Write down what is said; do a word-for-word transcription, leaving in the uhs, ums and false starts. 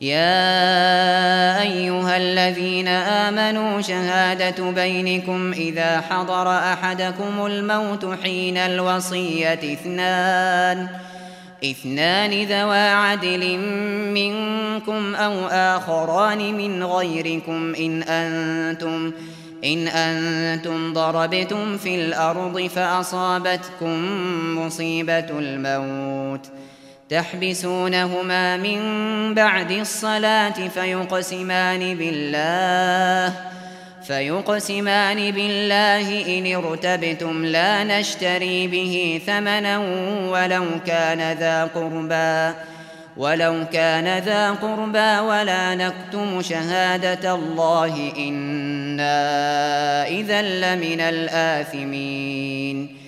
يا أيها الذين آمنوا شهادة بينكم إذا حضر أحدكم الموت حين الوصية اثنان اثنان ذوى عدل منكم أو آخران من غيركم إن أنتم إن أنتم ضربتم في الأرض فأصابتكم مصيبة الموت تحبسونهما من بعد الصلاة فيقسمان بالله فيقسمان بالله إن ارتبتم لا نشتري به ثمنا ولو كان ذا قربى ولو كان ذا قربى ولا نكتم شهادة الله إنا إذا لمن الآثمين